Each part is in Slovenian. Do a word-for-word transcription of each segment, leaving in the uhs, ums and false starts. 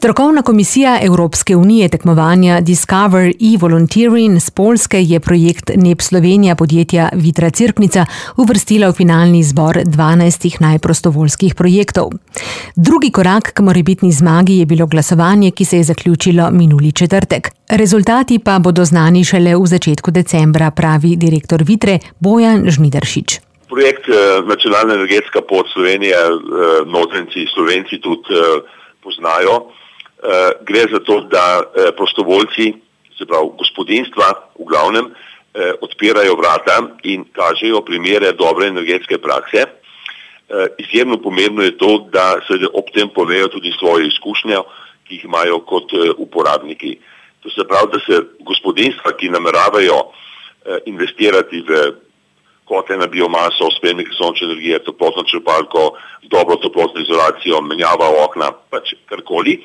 Strokovna komisija Evropske unije tekmovanja Discover e-Volunteering z Poljske je projekt N E P Slovenija podjetja Vitra Cerknica uvrstila v finalni izbor dvanajstih najprostovoljskih projektov. Drugi korak k morebitni zmagi je bilo glasovanje, ki se je zaključilo minuli četrtek. Rezultati pa bodo znani šele v začetku decembra, pravi direktor Vitre Bojan Žnidaršič. Projekt Nacionalna energetska pot Slovenije, notranjci, Slovenci tudi poznajo. Gre za to, da prostovoljci, se pravi gospodinjstva v glavnem, odpirajo vrata in kažejo primere dobre energetske prakse. Izjemno pomembno je to, da se ob tem povejo tudi svoje izkušnje, ki jih imajo kot uporabniki. To se pravi, da se gospodinjstva, ki nameravajo investirati v kotle na biomaso, sprejemnike sončne energije, toplotno črpalko, dobro toplotno izolacijo, menjava okna, pač karkoli.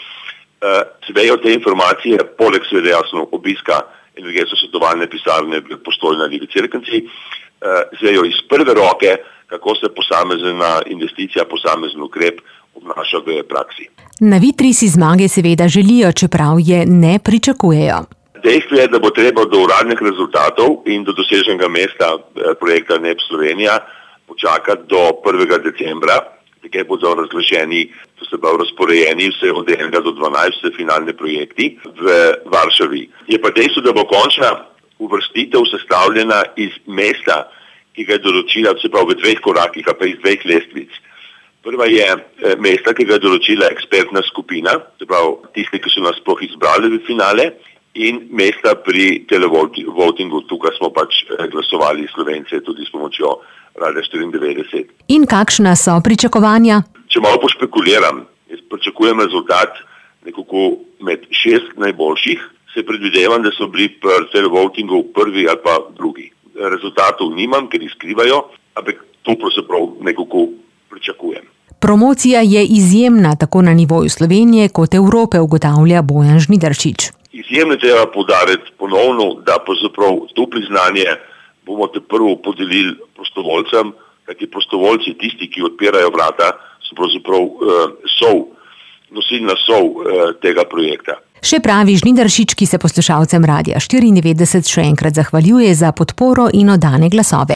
Svejo te informacije, poleg seveda jasno obiska energetsko-svetovalne pisarne v Postojni ali v Cerknici, svejo iz prve roke, kako se posamezna investicija, posamezen ukrep obnaša v praksi. Na Vitri si zmage seveda želijo, čeprav je ne pričakujejo. Dejstvo je, da bo treba do uradnih rezultatov in do doseženega mesta projekta N E P Slovenija počakati do prvega decembra, kjer bodo razglašeni, to se pravi razporejeni vse od enega do dvanajstega finalne projekti v Varšavi. Je pa dejstvo, da bo končna uvrstitev sestavljena iz mesta, ki ga je določila, se pravi v dveh korakih, a pa iz dveh lestvic. Prva je mesta, ki ga je določila ekspertna skupina, se pravi tisti, ki so nas sploh izbrali v finale, in mesta pri televotingu. Tukaj smo pač glasovali Slovence tudi s pomočjo Radia štiriindevetdeset. In kakšna so pričakovanja? Če malo pošpekuliram, jaz pričakujem rezultat nekako med šest najboljših, se predvidevam, da so bili pri televotingu prvi ali pa drugi. Rezultatov nimam, ker jih skrivajo, ampak to pravzaprav nekako pričakujem. Promocija je izjemna tako na nivoju Slovenije kot Evrope, ugotavlja Bojan Žnidaršič. Izjemno treba poudariti ponovno, da pravzaprav to priznanje bomo te prvo podelili prostovoljcem, kajti prostovoljci, tisti, ki odpirajo vrata, so pravzaprav uh, sol, nosilna sol uh, tega projekta. Še pravi Žnidaršič, ki se poslušalcem Radia štiriindevetdeset še enkrat zahvaljuje za podporo in oddane glasove.